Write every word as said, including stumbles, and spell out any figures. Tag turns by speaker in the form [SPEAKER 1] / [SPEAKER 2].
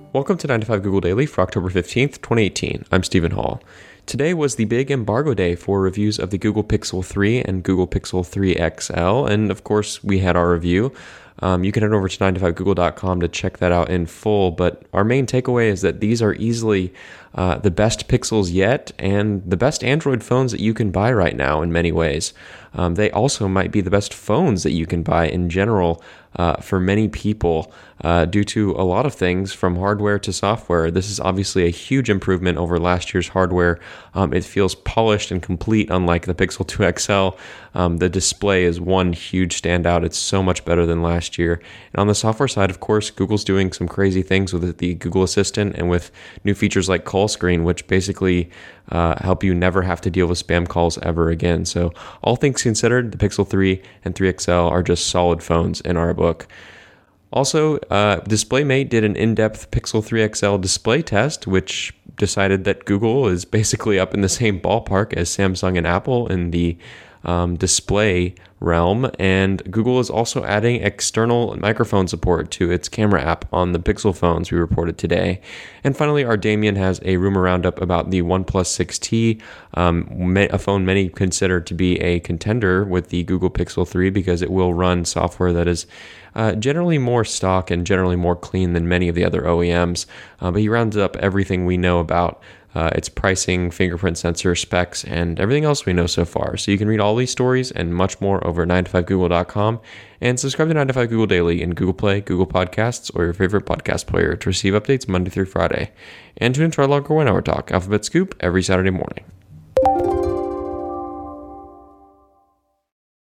[SPEAKER 1] Welcome to nine to five Google Daily for October fifteenth, twenty eighteen. I'm Stephen Hall. Today was the big embargo day for reviews of the Google Pixel three and Google Pixel three X L, and of course we had our review. Um, you can head over to nine to five google dot com to check that out in full, but our main takeaway is that these are easily uh, the best Pixels yet and the best Android phones that you can buy right now in many ways. Um, they also might be the best phones that you can buy in general uh, for many people uh, due to a lot of things from hardware to software. This is obviously a huge improvement over last year's hardware. Um, it feels polished and complete, unlike the Pixel two X L. Um, the display is one huge standout. It's so much better than last year. And on the software side, of course, Google's doing some crazy things with the Google Assistant and with new features like Call Screen, which basically uh, help you never have to deal with spam calls ever again. So all things considered, the Pixel three and three X L are just solid phones in our book. Also, uh, DisplayMate did an in-depth Pixel three X L display test, which decided that Google is basically up in the same ballpark as Samsung and Apple in the um, display realm, and Google is also adding external microphone support to its camera app on the Pixel phones, we reported today. And finally, our Damien has a rumor roundup about the OnePlus six T, um, a phone many consider to be a contender with the Google Pixel three because it will run software that is uh, generally more stock and generally more clean than many of the other O E Ms. Uh, but he rounds up everything we know about Uh, its pricing, fingerprint sensor specs, and everything else we know so far. So you can read all these stories and much more over at nine to five google dot com, and subscribe to nine to five Google Daily in Google Play, Google Podcasts, or your favorite podcast player to receive updates Monday through Friday. And tune into our longer one-hour talk, Alphabet Scoop, every Saturday morning.